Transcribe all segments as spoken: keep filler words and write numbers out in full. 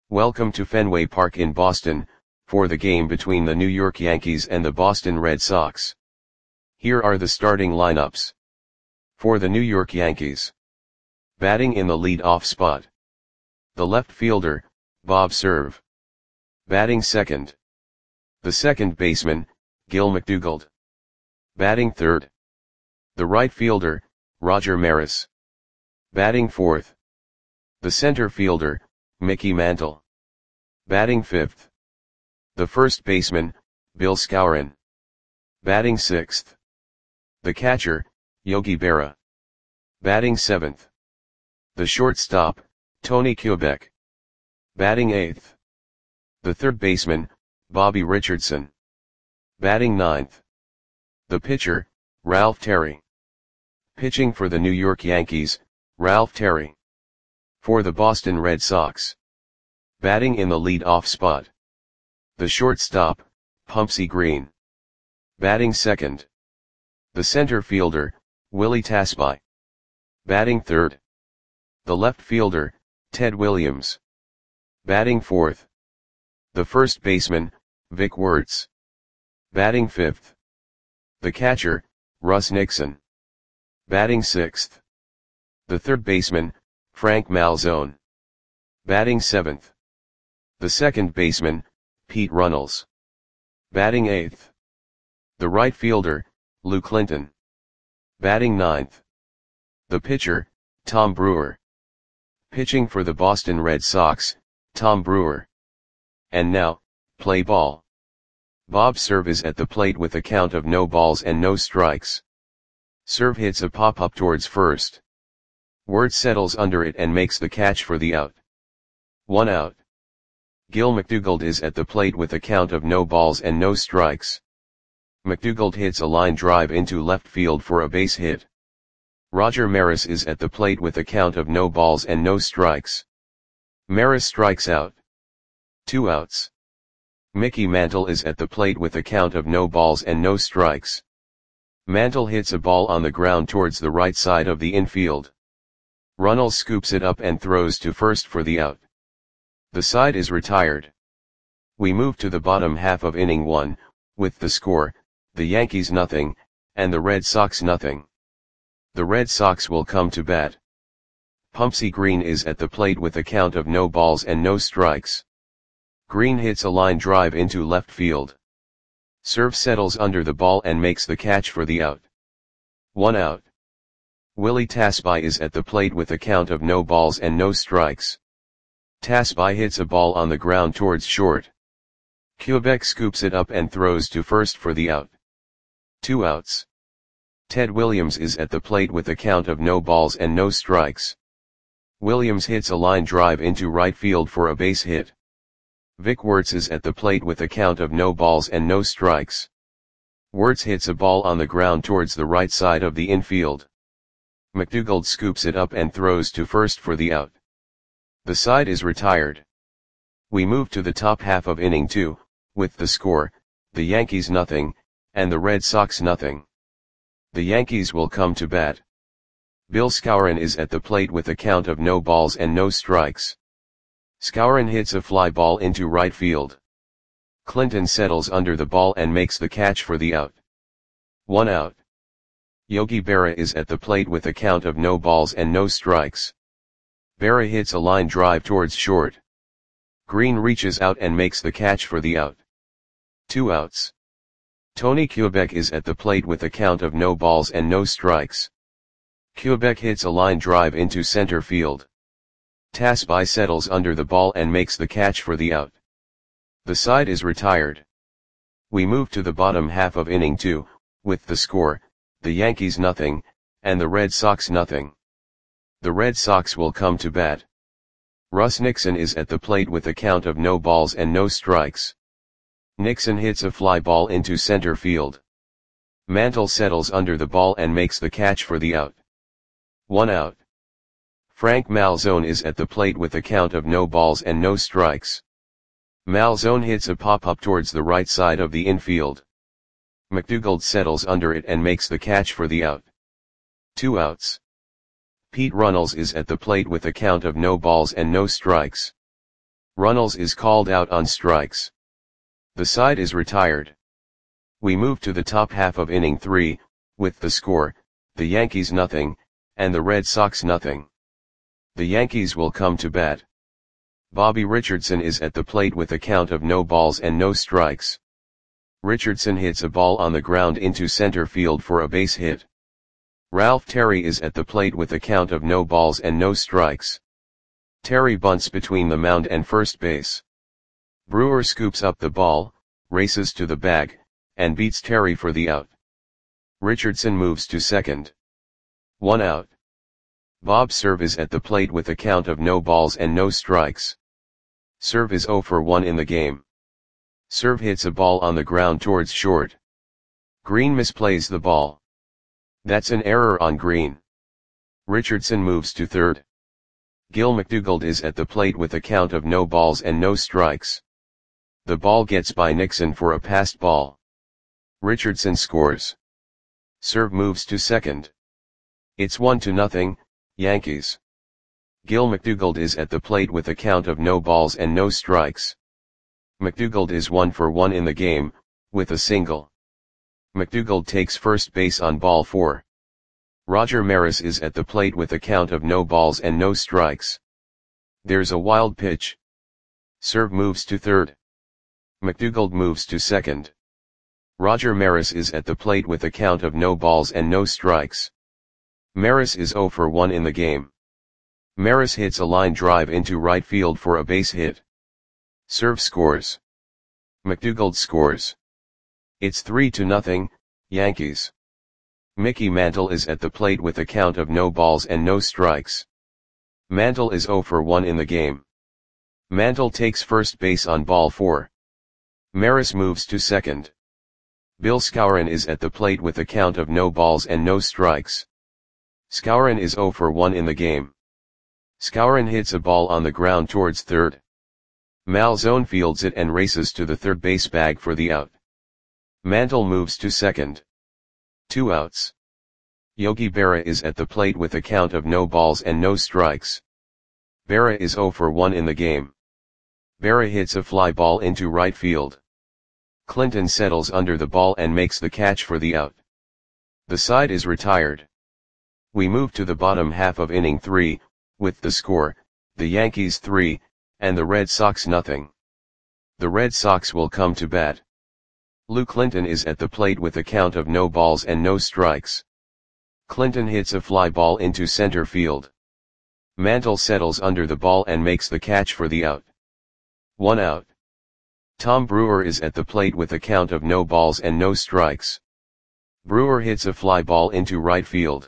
Welcome to Fenway Park in Boston, for the game between the New York Yankees and the Boston Red Sox. Here are the starting lineups. For the New York Yankees. Batting in the lead-off spot. The left fielder, Bob Cerv. Batting second. The second baseman, Gil McDougald. Batting third. The right fielder, Roger Maris. Batting fourth. The center fielder, Mickey Mantle. Batting fifth. The first baseman, Bill Skowron. Batting sixth. The catcher, Yogi Berra. Batting seventh. The shortstop, Tony Kubek. Batting eighth. The third baseman, Bobby Richardson. Batting ninth. The pitcher, Ralph Terry. Pitching for the New York Yankees, Ralph Terry. For the Boston Red Sox. Batting in the lead-off spot. The shortstop, Pumpsie Green. Batting second. The center fielder, Willie Tasby. Batting third. The left fielder, Ted Williams. Batting fourth. The first baseman, Vic Wertz. Batting fifth. The catcher, Russ Nixon. Batting sixth. The third baseman, Frank Malzone. Batting seventh. The second baseman, Pete Runnels. Batting eighth. The right fielder, Lou Clinton. Batting ninth. The pitcher, Tom Brewer. Pitching for the Boston Red Sox, Tom Brewer. And now, play ball. Bob Cerv is at the plate with a count of no balls and no strikes. Cerv hits a pop-up towards first. Wertz settles under it and makes the catch for the out. One out. Gil McDougald is at the plate with a count of no balls and no strikes. McDougald hits a line drive into left field for a base hit. Roger Maris is at the plate with a count of no balls and no strikes. Maris strikes out. Two outs. Mickey Mantle is at the plate with a count of no balls and no strikes. Mantle hits a ball on the ground towards the right side of the infield. Runnels scoops it up and throws to first for the out. The side is retired. We move to the bottom half of inning one, with the score, the Yankees nothing, and the Red Sox nothing. The Red Sox will come to bat. Pumpsie Green is at the plate with a count of no balls and no strikes. Green hits a line drive into left field. Cerv settles under the ball and makes the catch for the out. One out. Willie Tasby is at the plate with a count of no balls and no strikes. Tasby hits a ball on the ground towards short. Kubek scoops it up and throws to first for the out. Two outs. Ted Williams is at the plate with a count of no balls and no strikes. Williams hits a line drive into right field for a base hit. Vic Wertz is at the plate with a count of no balls and no strikes. Wertz hits a ball on the ground towards the right side of the infield. McDougald scoops it up and throws to first for the out. The side is retired. We move to the top half of inning two, with the score, the Yankees nothing, and the Red Sox nothing. The Yankees will come to bat. Bill Skowron is at the plate with a count of no balls and no strikes. Skowron hits a fly ball into right field. Clinton settles under the ball and makes the catch for the out. One out. Yogi Berra is at the plate with a count of no balls and no strikes. Berra hits a line drive towards short. Green reaches out and makes the catch for the out. Two outs. Tony Kubek is at the plate with a count of no balls and no strikes. Kubek hits a line drive into center field. Tasby settles under the ball and makes the catch for the out. The side is retired. We move to the bottom half of inning two, with the score, the Yankees nothing, and the Red Sox nothing. The Red Sox will come to bat. Russ Nixon is at the plate with a count of no balls and no strikes. Nixon hits a fly ball into center field. Mantle settles under the ball and makes the catch for the out. One out. Frank Malzone is at the plate with a count of no balls and no strikes. Malzone hits a pop-up towards the right side of the infield. McDougald settles under it and makes the catch for the out. Two outs. Pete Runnels is at the plate with a count of no balls and no strikes. Runnels is called out on strikes. The side is retired. We move to the top half of inning three, with the score, the Yankees nothing, and the Red Sox nothing. The Yankees will come to bat. Bobby Richardson is at the plate with a count of no balls and no strikes. Richardson hits a ball on the ground into center field for a base hit. Ralph Terry is at the plate with a count of no balls and no strikes. Terry bunts between the mound and first base. Brewer scoops up the ball, races to the bag, and beats Terry for the out. Richardson moves to second. One out. Bob Cerv is at the plate with a count of no balls and no strikes. Cerv is oh for one in the game. Cerv hits a ball on the ground towards short. Green misplays the ball. That's an error on Green. Richardson moves to third. Gil McDougald is at the plate with a count of no balls and no strikes. The ball gets by Nixon for a passed ball. Richardson scores. Cerv moves to second. It's one to nothing, Yankees. Gil McDougald is at the plate with a count of no balls and no strikes. McDougald is one for one in the game, with a single. McDougald takes first base on ball four. Roger Maris is at the plate with a count of no balls and no strikes. There's a wild pitch. Cerv moves to third. McDougald moves to second. Roger Maris is at the plate with a count of no balls and no strikes. Maris is oh for one in the game. Maris hits a line drive into right field for a base hit. Cerv scores. McDougald scores. It's three to nothing, Yankees. Mickey Mantle is at the plate with a count of no balls and no strikes. Mantle is oh for one in the game. Mantle takes first base on ball four. Maris moves to second. Bill Skowron is at the plate with a count of no balls and no strikes. Skowron is oh for one in the game. Skowron hits a ball on the ground towards third. Malzone fields it and races to the third base bag for the out. Mantle moves to second. Two outs. Yogi Berra is at the plate with a count of no balls and no strikes. Berra is oh for one in the game. Berra hits a fly ball into right field. Clinton settles under the ball and makes the catch for the out. The side is retired. We move to the bottom half of inning three, with the score, the Yankees three, and the Red Sox nothing. The Red Sox will come to bat. Lou Clinton is at the plate with a count of no balls and no strikes. Clinton hits a fly ball into center field. Mantle settles under the ball and makes the catch for the out. One out. Tom Brewer is at the plate with a count of no balls and no strikes. Brewer hits a fly ball into right field.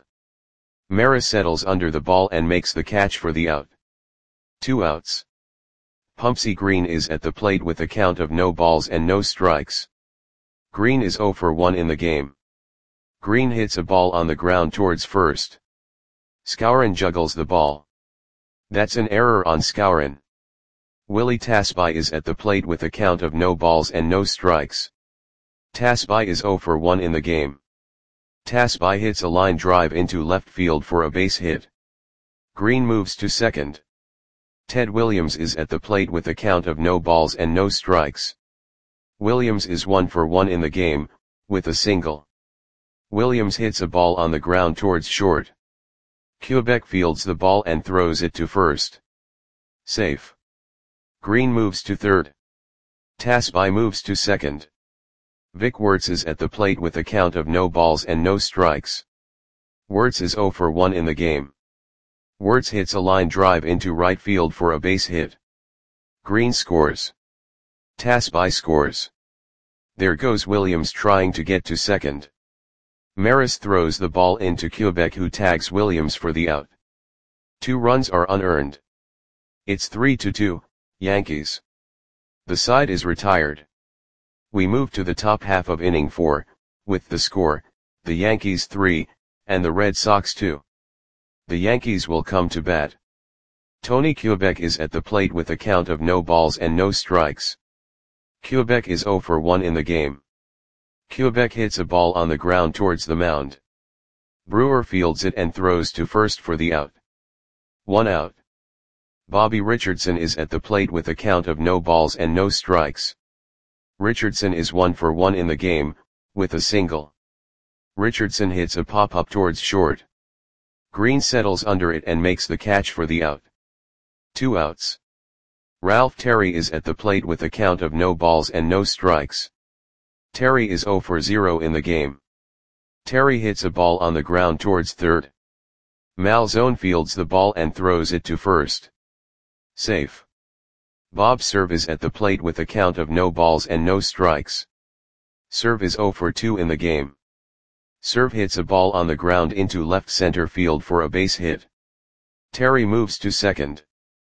Maris settles under the ball and makes the catch for the out. Two outs. Pumpsie Green is at the plate with a count of no balls and no strikes. Green is oh for one in the game. Green hits a ball on the ground towards first. Skowron juggles the ball. That's an error on Skowron. Willie Tasby is at the plate with a count of no balls and no strikes. Tasby is oh for one in the game. Tasby hits a line drive into left field for a base hit. Green moves to second. Ted Williams is at the plate with a count of no balls and no strikes. Williams is one for one in the game, with a single. Williams hits a ball on the ground towards short. Quebec fields the ball and throws it to first. Safe. Green moves to third. Tasby moves to second. Vic Wertz is at the plate with a count of no balls and no strikes. Wertz is oh for one in the game. Wertz hits a line drive into right field for a base hit. Green scores. Tasby scores. There goes Williams trying to get to second. Maris throws the ball into Quebec, who tags Williams for the out. Two runs are unearned. It's three to two, Yankees. The side is retired. We move to the top half of inning four, with the score, the Yankees three, and the Red Sox two. The Yankees will come to bat. Tony Quebec is at the plate with a count of no balls and no strikes. Quebec is oh for one in the game. Quebec hits a ball on the ground towards the mound. Brewer fields it and throws to first for the out. One out. Bobby Richardson is at the plate with a count of no balls and no strikes. Richardson is one for one in the game, with a single. Richardson hits a pop-up towards short. Green settles under it and makes the catch for the out. Two outs. Ralph Terry is at the plate with a count of no balls and no strikes. Terry is zero for zero in the game. Terry hits a ball on the ground towards third. Malzone fields the ball and throws it to first. Safe. Bob Cerv is at the plate with a count of no balls and no strikes. Cerv is zero for two in the game. Cerv hits a ball on the ground into left center field for a base hit. Terry moves to second.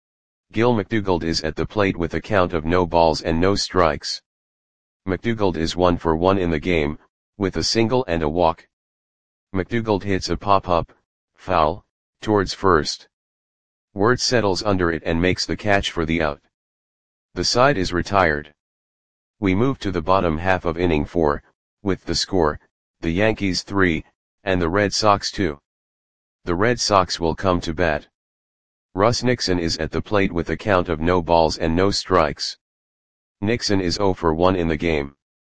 Gil McDougald is at the plate with a count of no balls and no strikes. McDougald is one for one in the game, with a single and a walk. McDougald hits a pop-up, foul, towards first. Wirtz settles under it and makes the catch for the out. The side is retired. We move to the bottom half of inning four, with the score, the Yankees three, and the Red Sox two. The Red Sox will come to bat. Russ Nixon is at the plate with a count of no balls and no strikes. Nixon is zero for one in the game.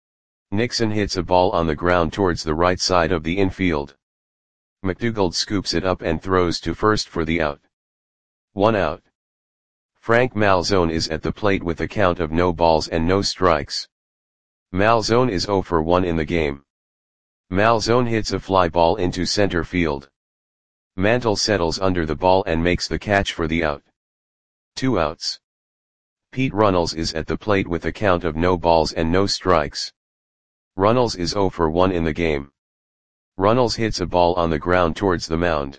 Nixon hits a ball on the ground towards the right side of the infield. McDougald scoops it up and throws to first for the out. One out. Frank Malzone is at the plate with a count of no balls and no strikes. Malzone is zero for one in the game. Malzone hits a fly ball into center field. Mantle settles under the ball and makes the catch for the out. Two outs. Pete Runnels is at the plate with a count of no balls and no strikes. Runnels is zero for one in the game. Runnels hits a ball on the ground towards the mound.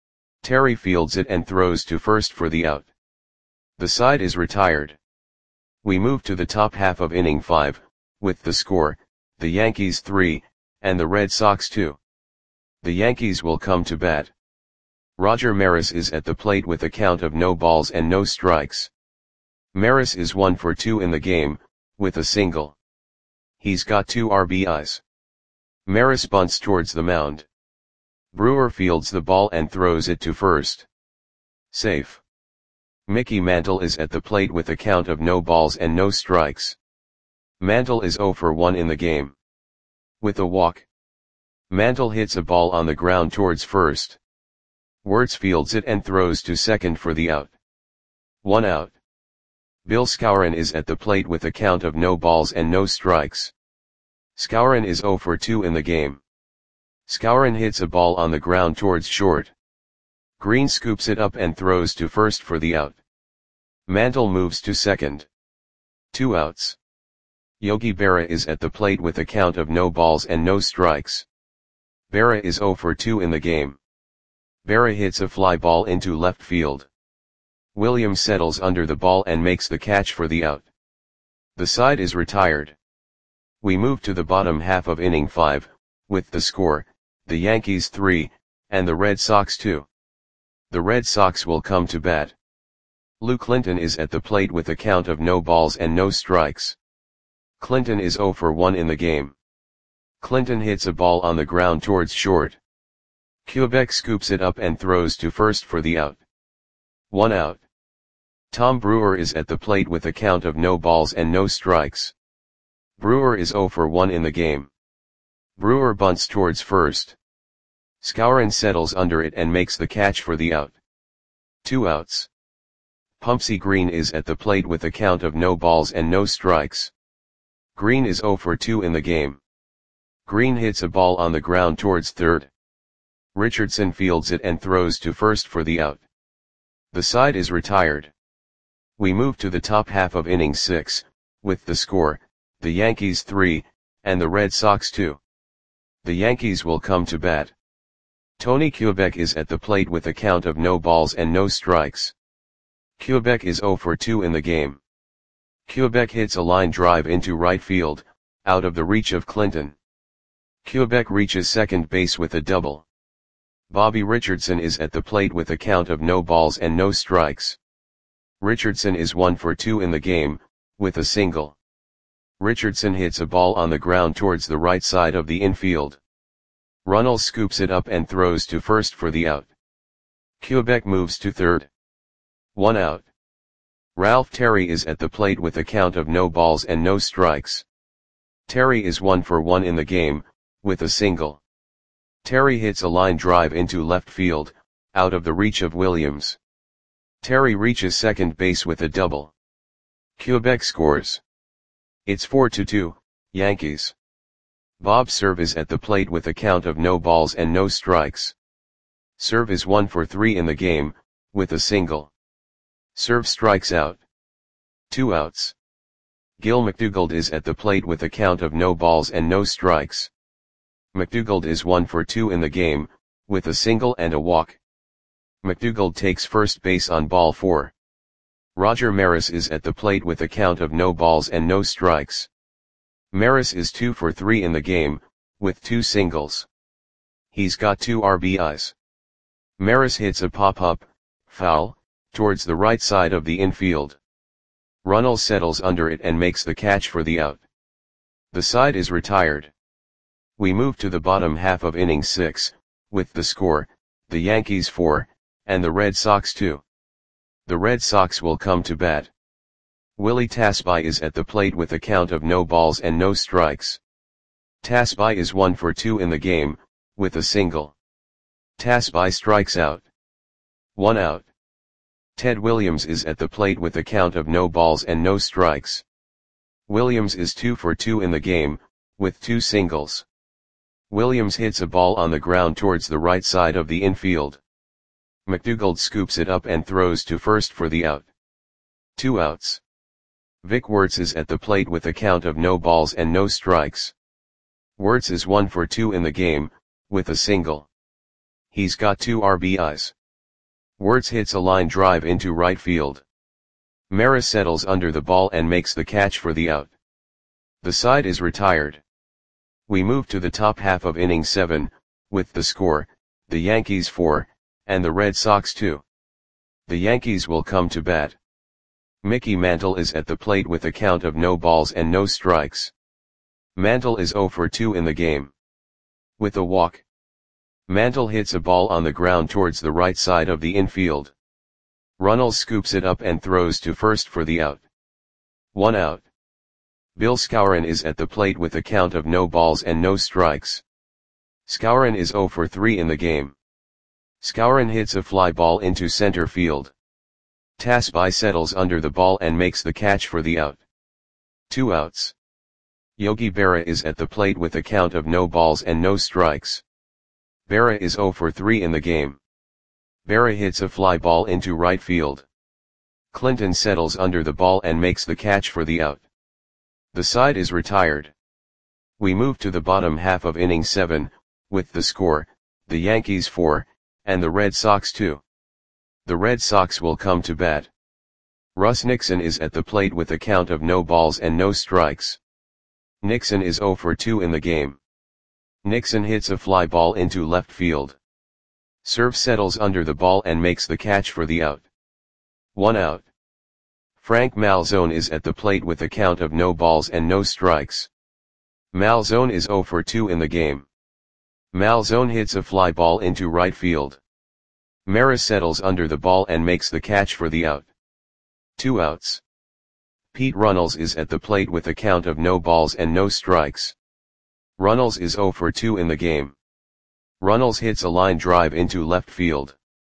Terry fields it and throws to first for the out. The side is retired. We move to the top half of inning five, with the score, the Yankees three, and the Red Sox two. The Yankees will come to bat. Roger Maris is at the plate with a count of no balls and no strikes. Maris is one for two in the game, with a single. He's got two R B Is. Maris bunts towards the mound. Brewer fields the ball and throws it to first. Safe. Mickey Mantle is at the plate with a count of no balls and no strikes. Mantle is zero for one in the game. With a walk. Mantle hits a ball on the ground towards first. Wirtz fields it and throws to second for the out. One out. Bill Skowron is at the plate with a count of no balls and no strikes. Skowron is zero for two in the game. Skowron hits a ball on the ground towards short. Green scoops it up and throws to first for the out. Mantle moves to second. Two outs. Yogi Berra is at the plate with a count of no balls and no strikes. Berra is zero for two in the game. Berra hits a fly ball into left field. Williams settles under the ball and makes the catch for the out. The side is retired. We move to the bottom half of inning five, with the score, the Yankees three, and the Red Sox two. The Red Sox will come to bat. Lou Clinton is at the plate with a count of no balls and no strikes. Clinton is zero for one in the game. Clinton hits a ball on the ground towards short. Quebec scoops it up and throws to first for the out. One out. Tom Brewer is at the plate with a count of no balls and no strikes. Brewer is zero for one in the game. Brewer bunts towards first. Skowron settles under it and makes the catch for the out. Two outs. Pumpsy Green is at the plate with a count of no balls and no strikes. Green is zero for two in the game. Green hits a ball on the ground towards third. Richardson fields it and throws to first for the out. The side is retired. We move to the top half of inning six, with the score, the Yankees three, and the Red Sox two. The Yankees will come to bat. Tony Quebec is at the plate with a count of no balls and no strikes. Quebec is zero for two in the game. Quebec hits a line drive into right field, out of the reach of Clinton. Quebec reaches second base with a double. Bobby Richardson is at the plate with a count of no balls and no strikes. Richardson is one for two in the game, with a single. Richardson hits a ball on the ground towards the right side of the infield. Runnels scoops it up and throws to first for the out. Quebec moves to third. One out. Ralph Terry is at the plate with a count of no balls and no strikes. Terry is one for one in the game, with a single. Terry hits a line drive into left field, out of the reach of Williams. Terry reaches second base with a double. Quebec scores. It's four to two, Yankees. Bob Cerv is at the plate with a count of no balls and no strikes. Cerv is one for three in the game, with a single. Cerv strikes out. Two outs. Gil McDougald is at the plate with a count of no balls and no strikes. McDougald is one for two in the game, with a single and a walk. McDougald takes first base on ball four. Roger Maris is at the plate with a count of no balls and no strikes. Maris is two for three in the game, with two singles. He's got two R B Is. Maris hits a pop-up, foul, towards the right side of the infield. Runnels settles under it and makes the catch for the out. The side is retired. We move to the bottom half of inning six, with the score, the Yankees four, and the Red Sox two. The Red Sox will come to bat. Willie Tasby is at the plate with a count of no balls and no strikes. Tasby is one for two in the game, with a single. Tasby strikes out. One out. Ted Williams is at the plate with a count of no balls and no strikes. Williams is two for two in the game, with two singles. Williams hits a ball on the ground towards the right side of the infield. McDougald scoops it up and throws to first for the out. Two outs. Vic Wertz is at the plate with a count of no balls and no strikes. Wertz is one for two in the game, with a single. He's got two R B Is. Wertz hits a line drive into right field. Maris settles under the ball and makes the catch for the out. The side is retired. We move to the top half of inning seven, with the score, the Yankees four, and the Red Sox two. The Yankees will come to bat. Mickey Mantle is at the plate with a count of no balls and no strikes. Mantle is zero for two in the game. With a walk. Mantle hits a ball on the ground towards the right side of the infield. Runnels scoops it up and throws to first for the out. One out. Bill Skowron is at the plate with a count of no balls and no strikes. Skowron is zero for three in the game. Skowron hits a fly ball into center field. Tasby settles under the ball and makes the catch for the out. Two outs. Yogi Berra is at the plate with a count of no balls and no strikes. Berra is zero for three in the game. Berra hits a fly ball into right field. Clinton settles under the ball and makes the catch for the out. The side is retired. We move to the bottom half of inning seven, with the score, the Yankees four, and the Red Sox two. The Red Sox will come to bat. Russ Nixon is at the plate with a count of no balls and no strikes. Nixon is zero for two in the game. Nixon hits a fly ball into left field. Cerv settles under the ball and makes the catch for the out. One out. Frank Malzone is at the plate with a count of no balls and no strikes. Malzone is zero for two in the game. Malzone hits a fly ball into right field. Maris settles under the ball and makes the catch for the out. Two outs. Pete Runnels is at the plate with a count of no balls and no strikes. Runnels is zero for two in the game. Runnels hits a line drive into left field.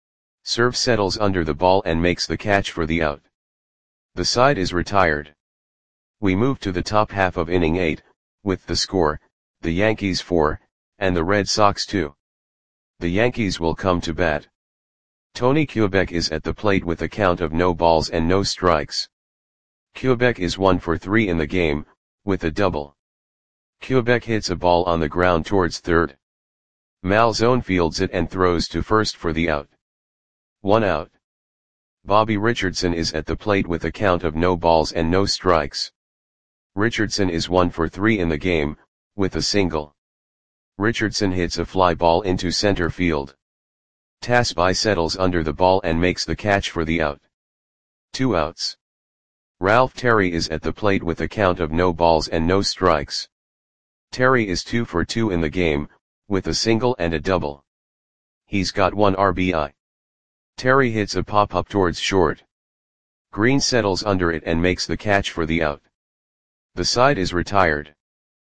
Cerv settles under the ball and makes the catch for the out. The side is retired. We move to the top half of inning eight, with the score, the Yankees four, and the Red Sox two. The Yankees will come to bat. Tony Quebec is at the plate with a count of no balls and no strikes. Quebec is one for three in the game, with a double. Quebec hits a ball on the ground towards third. Malzone fields it and throws to first for the out. One out. Bobby Richardson is at the plate with a count of no balls and no strikes. Richardson is one for three in the game, with a single. Richardson hits a fly ball into center field. Tasby settles under the ball and makes the catch for the out. Two outs. Ralph Terry is at the plate with a count of no balls and no strikes. Terry is two for two in the game, with a single and a double. He's got one R B I. Terry hits a pop-up towards short. Green settles under it and makes the catch for the out. The side is retired.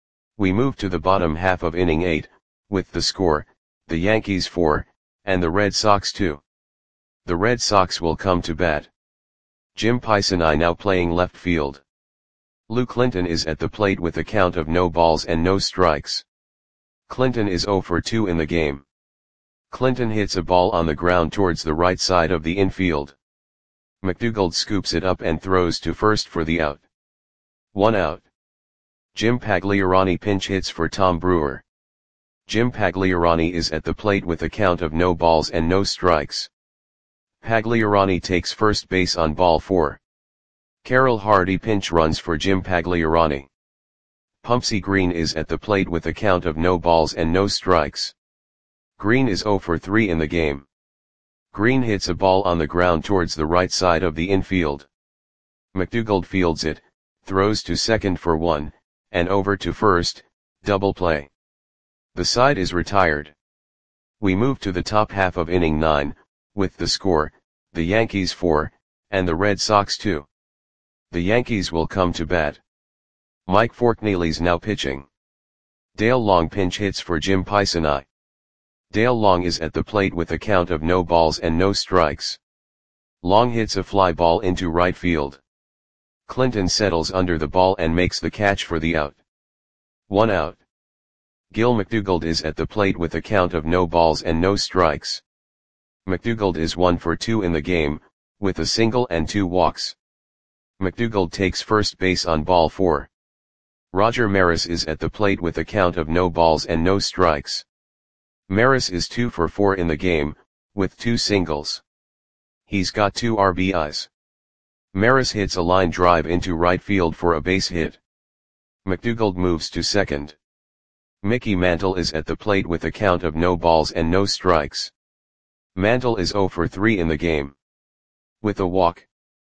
We move to the bottom half of inning eight, with the score, the Yankees four, and the Red Sox two. The Red Sox will come to bat. Jim Pisani now playing left field. Lou Clinton is at the plate with a count of no balls and no strikes. Clinton is oh for two in the game. Clinton hits a ball on the ground towards the right side of the infield. McDougald scoops it up and throws to first for the out. One out. Jim Pagliarani pinch hits for Tom Brewer. Jim Pagliarani is at the plate with a count of no balls and no strikes. Pagliarani takes first base on ball four. Carroll Hardy pinch runs for Jim Pagliarani. Pumpsie Green is at the plate with a count of no balls and no strikes. Green is oh for three in the game. Green hits a ball on the ground towards the right side of the infield. McDougald fields it, throws to second for one, and over to first, double play. The side is retired. We move to the top half of inning nine, with the score, the Yankees four, and the Red Sox two. The Yankees will come to bat. Mike Forkneely's now pitching. Dale Long pinch hits for Jim Pisani. Dale Long is at the plate with a count of no balls and no strikes. Long hits a fly ball into right field. Clinton settles under the ball and makes the catch for the out. One out. Gil McDougald is at the plate with a count of no balls and no strikes. McDougald is one for two in the game, with a single and two walks. McDougald takes first base on ball four. Roger Maris is at the plate with a count of no balls and no strikes. Maris is two for four in the game, with two singles. He's got two R B Is. Maris hits a line drive into right field for a base hit. McDougald moves to second. Mickey Mantle is at the plate with a count of no balls and no strikes. Mantle is oh for three in the game. With a walk.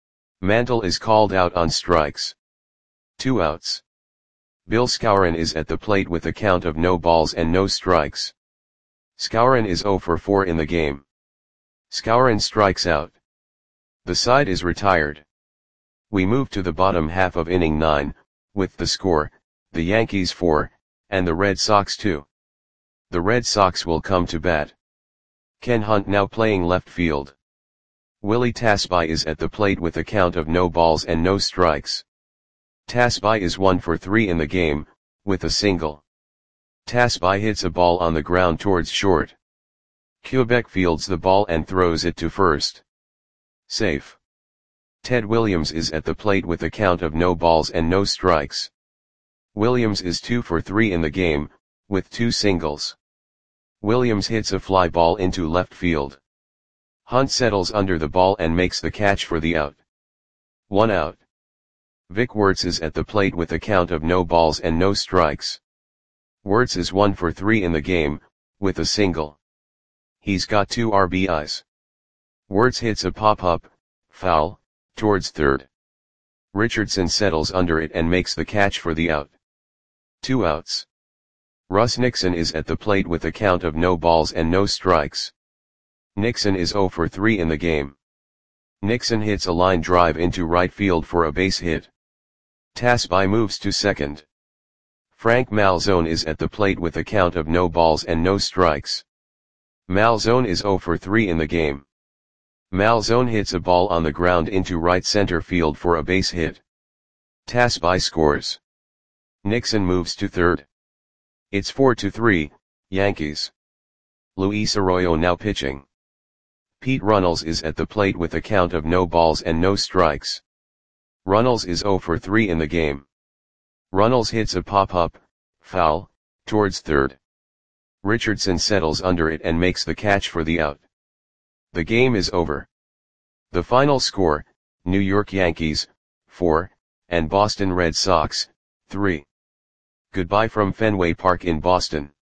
Mantle is called out on strikes. Two outs. Bill Skowron is at the plate with a count of no balls and no strikes. Skowron is oh for four in the game. Skowron strikes out. The side is retired. We move to the bottom half of inning nine, with the score, the Yankees four, and the Red Sox two. The Red Sox will come to bat. Ken Hunt now playing left field. Willie Tasby is at the plate with a count of no balls and no strikes. Tasby is one for three in the game, with a single. Tasby hits a ball on the ground towards short. Quebec fields the ball and throws it to first. Safe. Ted Williams is at the plate with a count of no balls and no strikes. Williams is two for three in the game, with two singles. Williams hits a fly ball into left field. Hunt settles under the ball and makes the catch for the out. One out. Vic Wertz is at the plate with a count of no balls and no strikes. Wertz is one for three in the game, with a single. He's got two R B Is. Wertz hits a pop-up, foul, towards third. Richardson settles under it and makes the catch for the out. Two outs. Russ Nixon is at the plate with a count of no balls and no strikes. Nixon is oh for three in the game. Nixon hits a line drive into right field for a base hit. Tasby moves to second. Frank Malzone is at the plate with a count of no balls and no strikes. Malzone is oh for three in the game. Malzone hits a ball on the ground into right center field for a base hit. Tasby scores. Nixon moves to third. It's four to three, Yankees. Luis Arroyo now pitching. Pete Runnels is at the plate with a count of no balls and no strikes. Runnels is oh for three in the game. Runnels hits a pop-up, foul, towards third. Richardson settles under it and makes the catch for the out. The game is over. The final score, New York Yankees, four, and Boston Red Sox, three. Goodbye from Fenway Park in Boston.